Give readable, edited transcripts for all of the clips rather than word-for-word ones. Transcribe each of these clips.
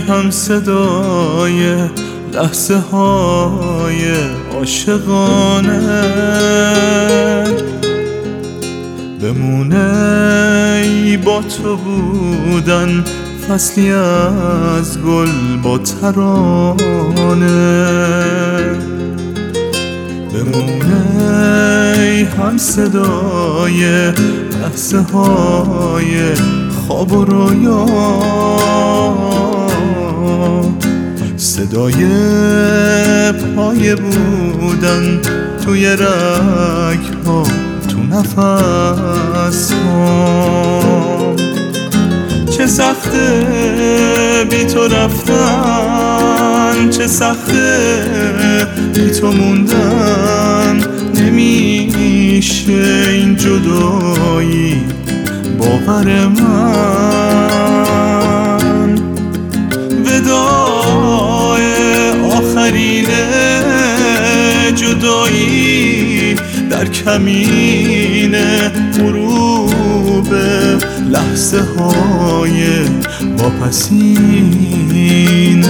هم صدای لحظه های عاشقانه بمونه ای با تو بودن فصلی از گل با ترانه بمونه ای هم صدای لحظه های خواب و رویا صدای پای بودن توی رگ ها تو نفس ها چه سخته بی تو رفتن چه سخته بی تو موندن نمیشه این جدایی باور من وداع آخرین جدایی در کمین غروب لحظه های واپسینه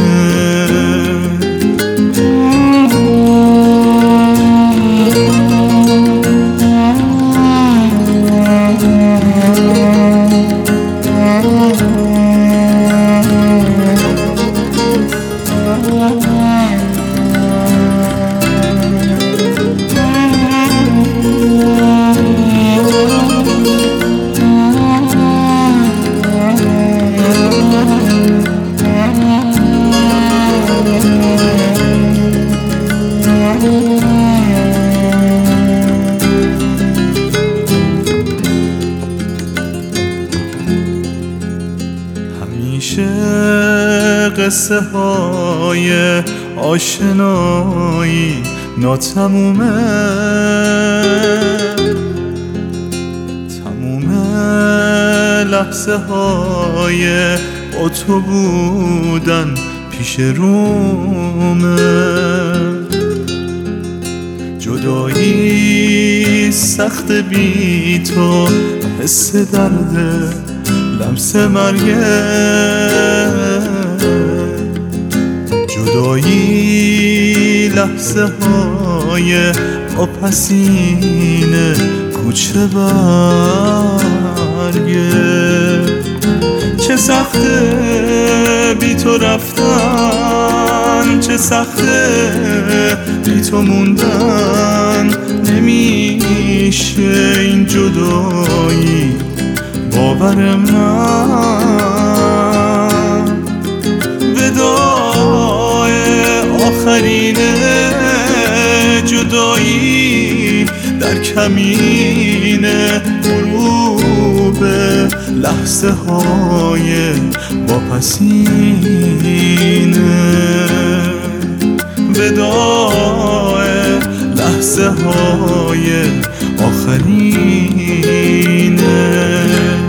همیشه قصه های آشنایی ناتمومه تمومه لحظه های با تو بودن پیش رومه جدایی سخت بی تو حس درده لمس مرگه جدایی لحظه های آپسینه کوچه برگه چه سخته بی تو رفتن چه سخته بی تو موندن نمیشه این جدایی باور من وداع آخرین جدایی در کمین غروب لحظه های واپسینه وداع لحظه های آخرینه